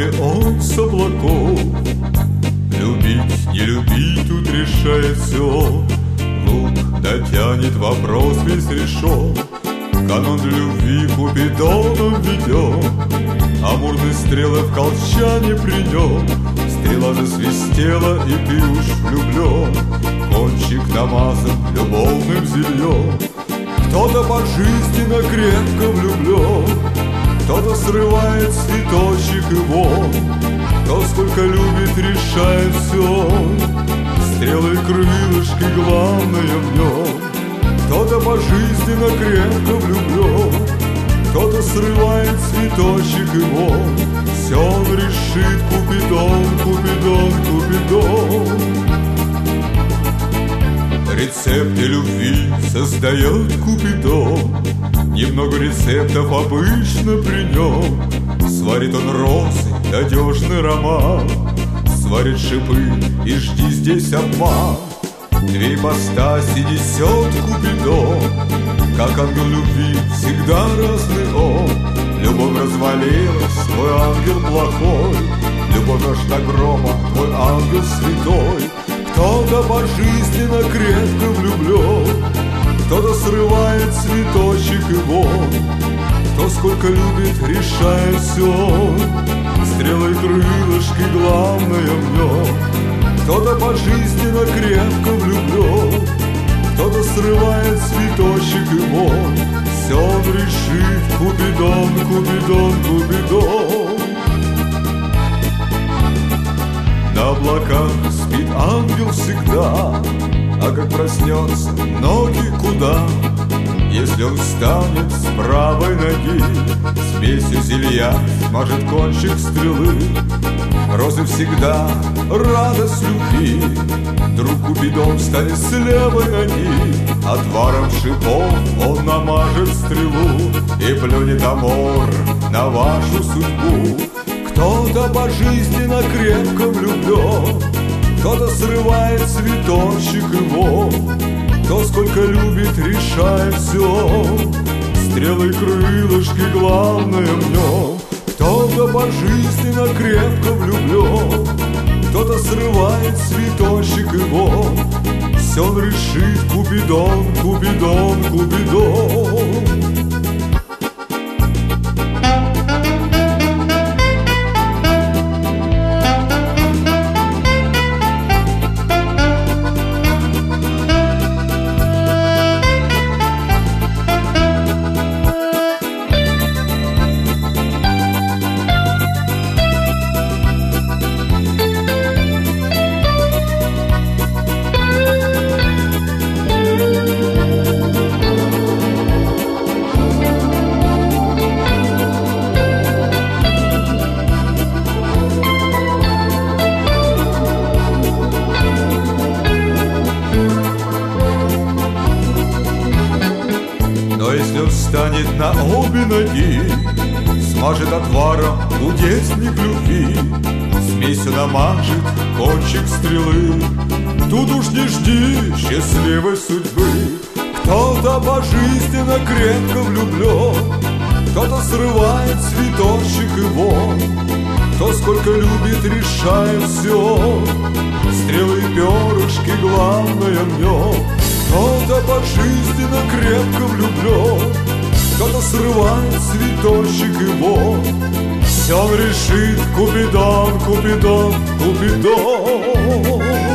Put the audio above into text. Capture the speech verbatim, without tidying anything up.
небе он с облаков. Любить, не любить, тут решает все. Лук дотянет, вопрос весь решен. Канон любви Купидоном ведет. Амурные стрелы в колчане при нем. Стрела засвистела, и ты уж влюблен. Кончик намазан любовным зельем. Кто-то пожизненно крепко влюблен, кто-то срывает цветочек его. Кто сколько любит, решает все. Стрелы и крылышки, главное в нем. Кто-то пожизненно крепко влюблен, кто-то срывает цветочек его. Все он решит, Купидон, Купидон, Купидон. Рецепты любви создает Купидон. Немного рецептов обычно при нем. Сварит он розы, надежный роман. Сварит шипы и жди здесь обман. Две ипостаси несет Купидон. Как ангел любви всегда разный он. Любовь развалилась, твой ангел плохой. Любовь аж до грома, твой ангел святой. Кто-то пожизненно крепко влюблен, кто-то срывает цветочек его. Кто сколько любит, решает все. Стрелы и крылышки, главное в нем. Кто-то пожизненно крепко влюблен, кто-то срывает цветочек его. Все он решит, Купидон, Купидон, Купидон. На облаках спит ангел всегда, а как проснется, ноги куда? Если он встанет с правой ноги, смесью зелья смажет кончик стрелы. Розы всегда радость любви, друг Купидон встанет с левой ноги. Отваром шипов он намажет стрелу и плюнет амор на вашу судьбу. Кто-то пожизненно крепко влюблен, кто-то срывает цветочек его. Кто сколько любит, решает все. Стрелы и крылышки, главное в нем. Кто-то пожизненно крепко влюблен, кто-то срывает цветочек его. Все он решит, Купидон, Купидон, Купидон. Встанет на обе ноги, смажет отваром кудесник любви. Смесью намажет кончик стрелы. Тут уж не жди счастливой судьбы. Кто-то пожизненно крепко влюблен, кто-то срывает цветочек его. Кто сколько любит, решает все. Стрелы и перышки, главное в нем. Кто-то пожизненно крепко влюблен, кто-то срывает цветочек его. Все он решит, Купидон, Купидон, Купидон.